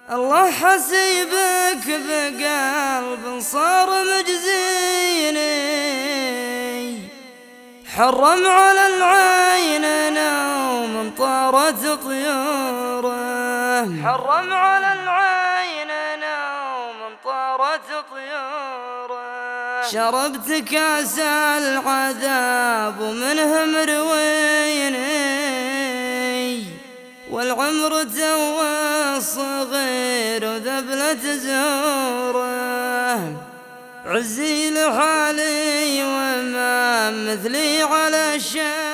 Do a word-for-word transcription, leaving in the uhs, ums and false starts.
الله حسيبك بقلب صار مجزيني، حرم على العين نوم طارت طيوره، حرم على العين نوم طارت طيوره. شربت كاس العذاب ومنه مرويني، والعمر توه صغير وذبلة زوره. عزي لحالي وما مثلي على الشام